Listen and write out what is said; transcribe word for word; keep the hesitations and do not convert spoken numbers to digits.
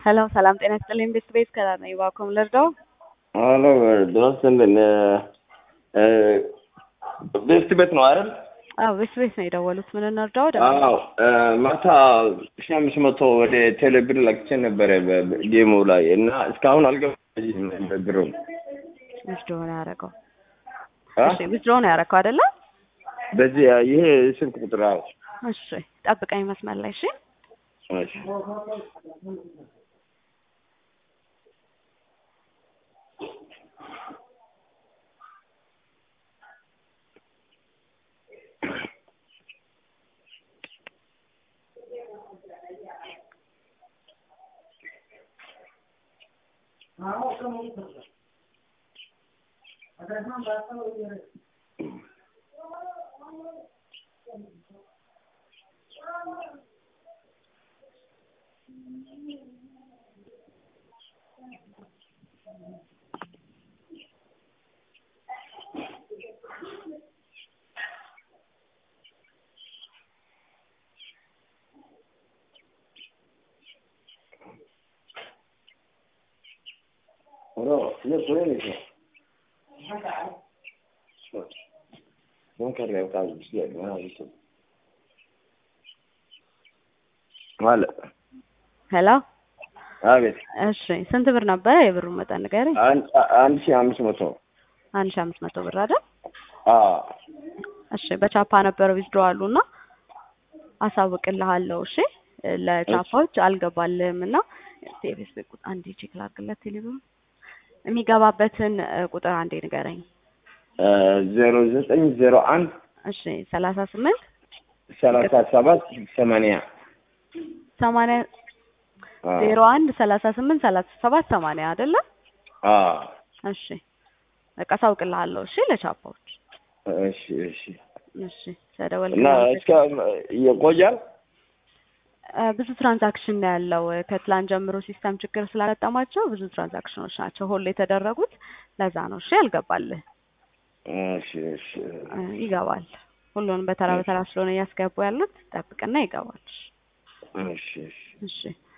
ሄሎ ሰላም ጤና ይስጥልኝ። ቤት ቤት ከላር ነኝ። እባክዎን ልርዳው? አሎ ድረስልን ቤት ቤት ነው አይደል? አዎ ቤት ቤት ነው የደወሉት። ምን እንርዳው? አዎ ማታ ሺህ አምስት መቶ ወደ ቴሌብር ለክቼ ነበረ በጌሙ ላይ እና እስካሁን አልገባኝም ብሩ። ዊዝድሮ ነው ያደረገው? እሺ ዊዝድሮ ነው ያደረገው አይደለ? በዚህ ይሄ ስልክ ቁጥር አዎ። እሺ ጠብቀኝ መስመር ላይ እሺ። እሺ Ora, io pure ne so. Non che arriva caso, sì, non ho visto. Vale. ሄሎ አቤት። እሺ ስንት ብር ነበር የብሩ መጠን ንገረኝ? አንድ አንድ ሺህ አምስት መቶ አንድ ሺህ አምስት መቶ ብር አይደል? አዎ። እሺ በቻፓ ነበር ዊዝድሮ አሉና አሳውቅልሃለሁ። እሺ ለቻፓዎች አልገባልህም እና ፌስቡክ ቁጥር አንዴ ቼክ ላድርግለት። ቴሌብር የሚገባበትን ቁጥር አንዴ ንገረኝ። ዜሮ ዘጠኝ ዜሮ አንድ እሺ ሰላሳ ስምንት ሰላሳ ሰባት ሰማንያ ሰማንያ ዜሮ አንድ ሰላሳ ስምንት ሰላሳ ሰባት ሰማንያ አይደለ? አዎ። እሺ በቃ አሳውቅልሃለሁ። እሺ ለቻፓዎች። እሺ እሺ እሺ ተደወልኩ እና እስከ ይቆያል። ብዙ ትራንዛክሽን ነው ያለው። ከትላንት ጀምሮ ሲስተም ችግር ስላጋጠማቸው ብዙ ትራንዛክሽኖች ናቸው ሆል የተደረጉት። ለዛ ነው እሺ ያልገባልህ። እሺ እሺ ይገባል። ሁሉንም በተራ በተራ ስለሆነ እያስገቡ ያሉት ጠብቅና ይገባል። እሺ እሺ እሺ